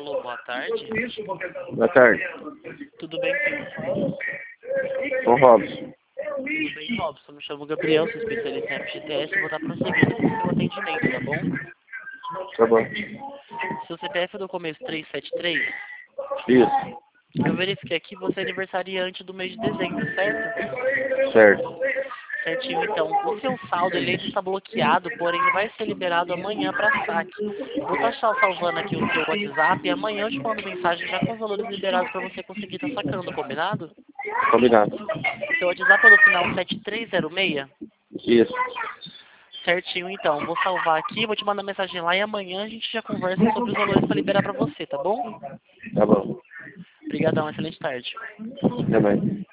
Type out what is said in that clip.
Alô, boa tarde. Boa tarde. Tudo bem com você? Sou Robson. Tudo bem, Robson? Me chamo Gabriel, sou especialista em FGTS e vou estar prosseguindo com o seu atendimento, tá bom? Tá bom. Seu CPF do começo 373, Isso. eu verifiquei aqui você é aniversariante do mês de dezembro, certo? Certo. Certinho, então. O seu saldo ele ainda está bloqueado, porém ele vai ser liberado amanhã para saque. Vou estar salvando aqui o seu WhatsApp e amanhã eu te mando mensagem já com os valores liberados para você conseguir estar sacando, combinado? Combinado. Seu WhatsApp é no final 7306? Isso. Certinho, então. Vou salvar aqui, vou te mandar mensagem lá e amanhã a gente já conversa sobre os valores para liberar para você, tá bom? Tá bom. Obrigadão, excelente tarde. Também.